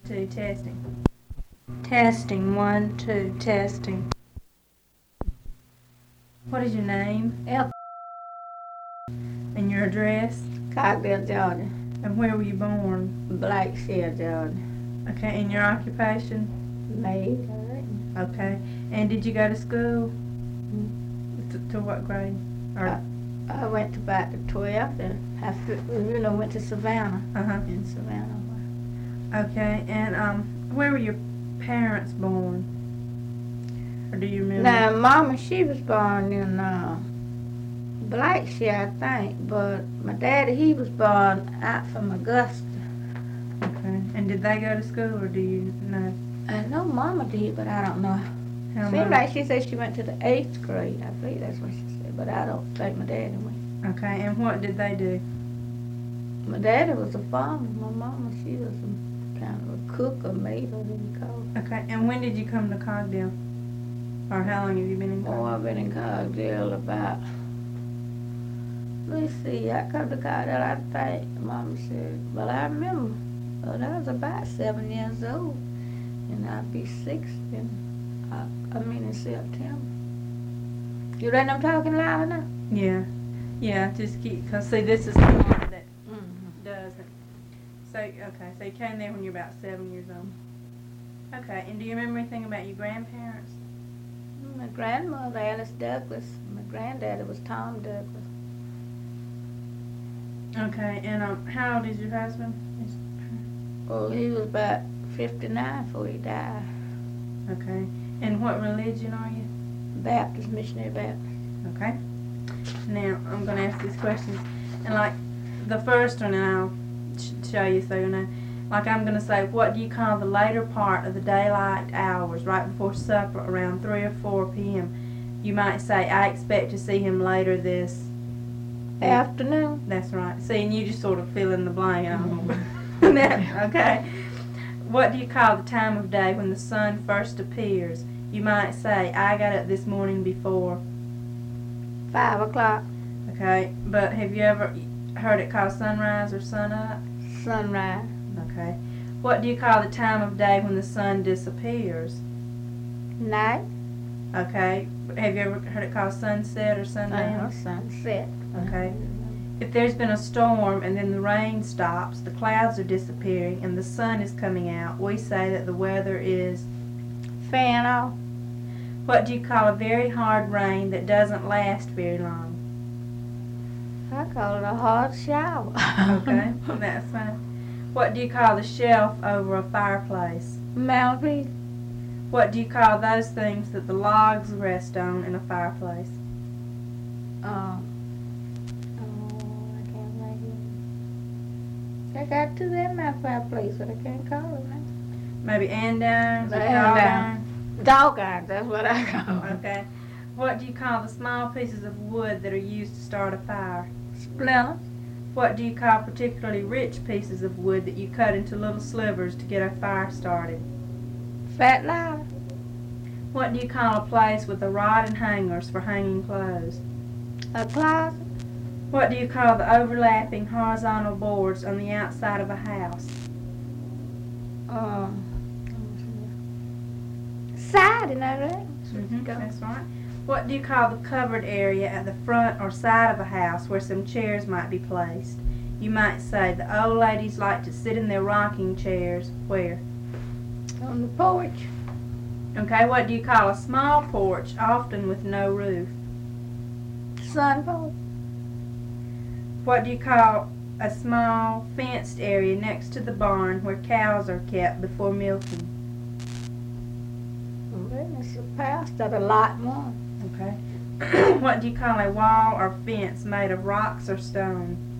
Two, testing. Testing, 1, 2, testing. What is your name? And your address? Cogdale, Georgia. And where were you born? Blackshear, Georgia. Okay, and your occupation? Maid. Okay. And did you go to school? To what grade? Or I went to about the 12th and went to Savannah. In Savannah. Okay, and where were your parents born? Or do you remember? Now, Mama, she was born in Blackshear, I think, but my daddy, he was born out from Augusta. Okay, and did they go to school, or do you know? I know Mama did, but I don't know. Seemed like she said she went to the 8th grade. I believe that's what she said, but I don't think my daddy went. Okay, and what did they do? My daddy was a farmer. My mama, she was kind of a cook or maid, or whatever you call it. Okay, and when did you come to Cogdale? Or how long have you been in Cogdale? Oh, I've been in Cogdale about, let's see, I come to Cogdale, I think, Mama said, well, I remember, I was about 7 years old, and I'll be 6 in September. You ready I'm talking loud enough? Yeah, just keep, because see, this is the part that does it. So, okay, so you came there when you were about 7 years old. Okay, and do you remember anything about your grandparents? My grandmother, Alice Douglas. My granddaddy was Tom Douglas. Okay, and how old is your husband? Oh, he was about 59 before he died. Okay, and what religion are you? Baptist, missionary Baptist. Okay. Now, I'm going to ask these questions. And like, the first one, and I'll show you so you know. Like, I'm going to say, what do you call the later part of the daylight hours, right before supper, around 3 or 4 p.m.? You might say, I expect to see him later this afternoon. That's right. See, and you just sort of fill in the blank. Okay. What do you call the time of day when the sun first appears? You might say, I got up this morning before 5 o'clock. Okay, but have you ever heard it called sunrise or sunup? Sunrise. Okay. What do you call the time of day when the sun disappears? Night. Okay. Have you ever heard it called sunset or sundown? Sunset. Okay. If there's been a storm and then the rain stops, the clouds are disappearing, and the sun is coming out, we say that the weather is fan off. What do you call a very hard rain that doesn't last very long? I call it a hard shower. Okay, that's fine. What do you call the shelf over a fireplace? Mantelpiece. What do you call those things that the logs rest on in a fireplace? I can't think of it. I got two in my fireplace, but I can't call it now. Maybe andirons or Andirons. dog irons? Dog irons, that's what I call it. Okay. What do you call the small pieces of wood that are used to start a fire? Splinters. What do you call particularly rich pieces of wood that you cut into little slivers to get a fire started? Fat ladder. What do you call a place with a rod and hangers for hanging clothes? A closet. What do you call the overlapping horizontal boards on the outside of a house? Siding, I reckon. That's right. What do you call the covered area at the front or side of a house where some chairs might be placed? You might say the old ladies like to sit in their rocking chairs. Where? On the porch. Okay, what do you call a small porch, often with no roof? Sun porch. What do you call a small fenced area next to the barn where cows are kept before milking? It's a past at a lot more. Okay. What do you call a wall or fence made of rocks or stone?